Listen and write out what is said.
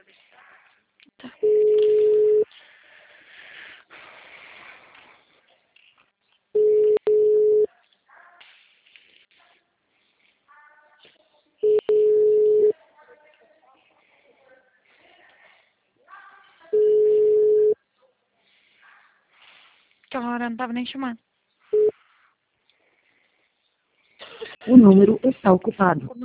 Tá. Aquela hora não tava nem chamando. O número está ocupado.